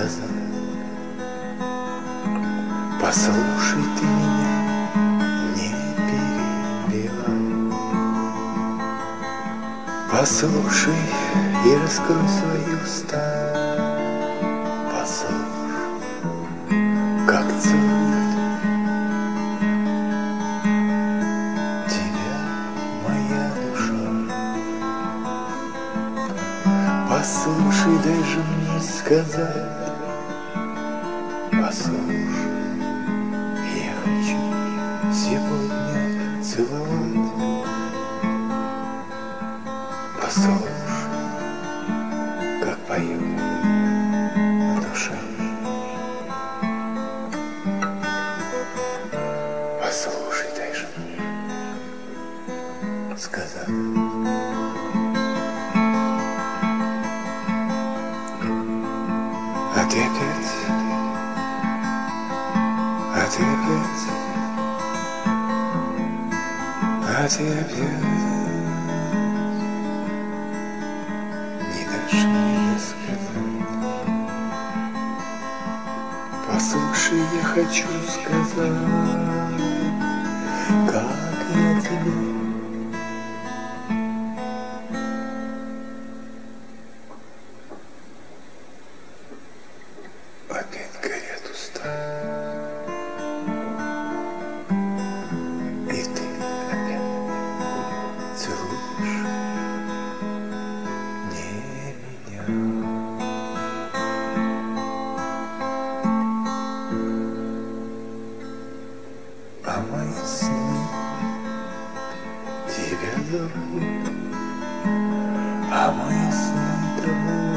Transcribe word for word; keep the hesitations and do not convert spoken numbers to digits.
сказал: послушай ты меня, не перебивай. Послушай и раскрой свои уста. Послушай, как целует тебя моя душа. Послушай, дай же мне сказать. Послушай, я хочу сегодня целовать. Послушай, как поет душа. Послушай, дай же мне сказать. А ты опять, а ты опять, а ты опять не дашь мне сказать. Послушай, я хочу сказать, как я тебе. Опять горят уста, и ты опять целуешь не меня. А мои сны тебя зовут, а мои сны тобой